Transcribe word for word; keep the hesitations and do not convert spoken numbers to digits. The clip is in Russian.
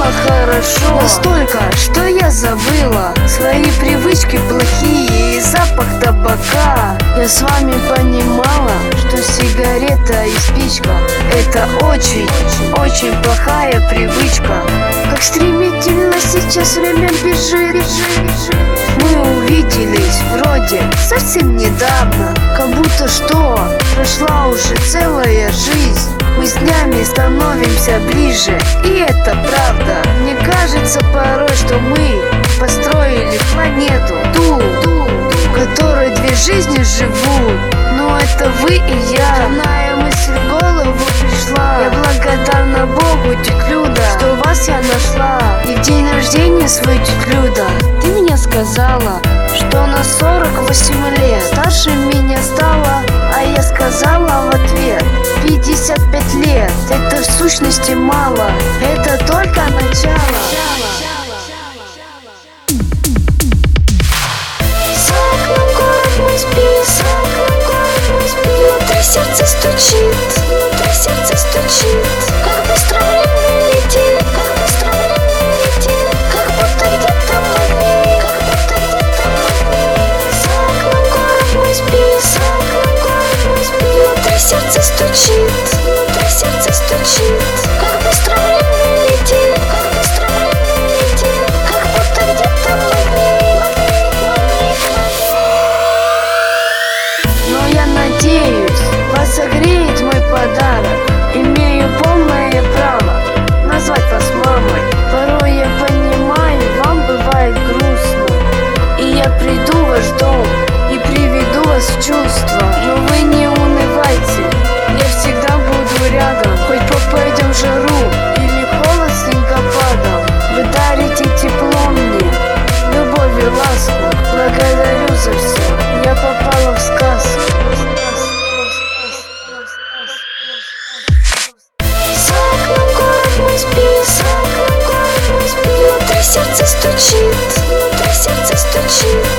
хорошо, настолько, что я забыла свои привычки плохие и запах табака. Я с вами понимала, что сигарета и спичка — это очень, очень плохая привычка. Как стремительно сейчас время бежит. Мы увиделись вроде совсем недавно, как будто что прошла уже целая жизнь. Мы с днями становимся ближе, и это правда. Мне кажется порой, что мы построили планету, ту, в которой две жизни живут. Но это вы и я. Шальная мысль в голову пришла. Я благодарна Богу, тетя Люда, что вас я нашла. И в день рождения свой, тетя Люда, ты мне сказала, что на сорок восемь лет старше меня стала. А я сказала в ответ: пятьдесят пять лет. Это в сущности мало, это только начало. Внутри сердце стучит, внутри сердце стучит. Как быстро время летит, как быстро время летит. Как будто где-то магнит, как будто где-то магнит. За окном город мой спит, за окном город мой спит. Внутри сердце стучит, внутри сердце стучит. Как быстро время летит, как быстро время летит. Как будто где-то магнит, магнит, магнит. Но я надеюсь, вас согреет мой подарок. Имею полное право назвать вас мамой. Порой я понимаю, вам бывает грустно, и я приду в ваш дом и приведу вас в чувство. Но вы не унывайте, я всегда буду рядом. Хоть попадем в жару или холод снегопадом, вы дарите тепло мне, любовь и ласку. Благодарю за все, я попала в сказку. Внутри сердце стучит, внутри сердце стучит.